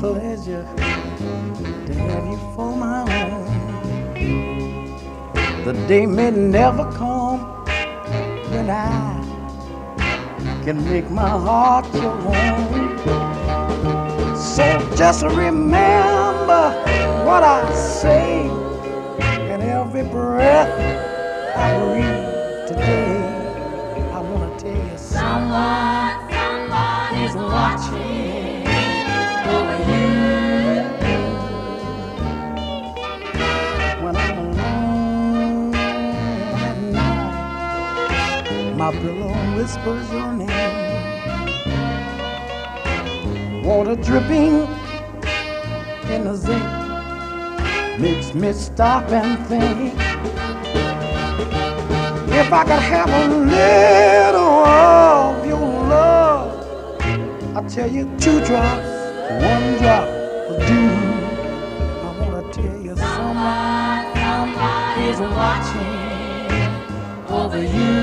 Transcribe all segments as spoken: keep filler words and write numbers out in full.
pleasure to have you for my own. The day may never come when I can make my heart your home. So just remember what I say in every breath I breathe today. I wanna tell you someone, someone is watching over you. When I'm alone at night, my pillow whispers your name. Water dripping in the zinc makes me stop and think. If I could have a little of your love, I tell you two drops, one drop will do. I wanna tell you someone, someone is watching over you.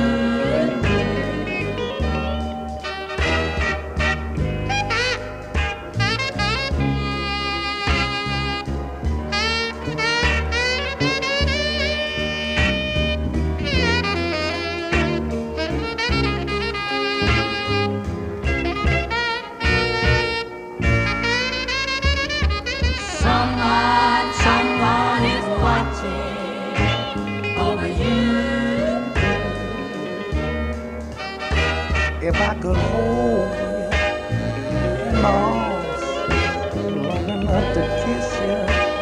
Someone, someone is watching over you. If I could hold you in my arms long enough to kiss you,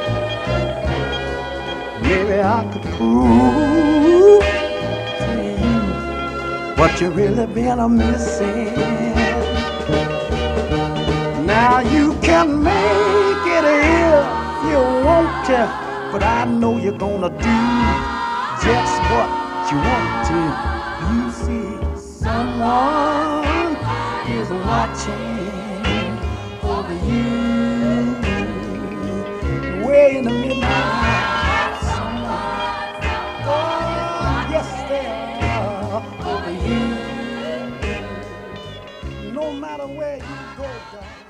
maybe I could prove to you what you really been a missing. Now you can make it if you want to, but I know you're gonna do just what you want to. You see, someone is watching over you. Way in the midnight, someone, oh yes they are over you. No matter where you go, darling.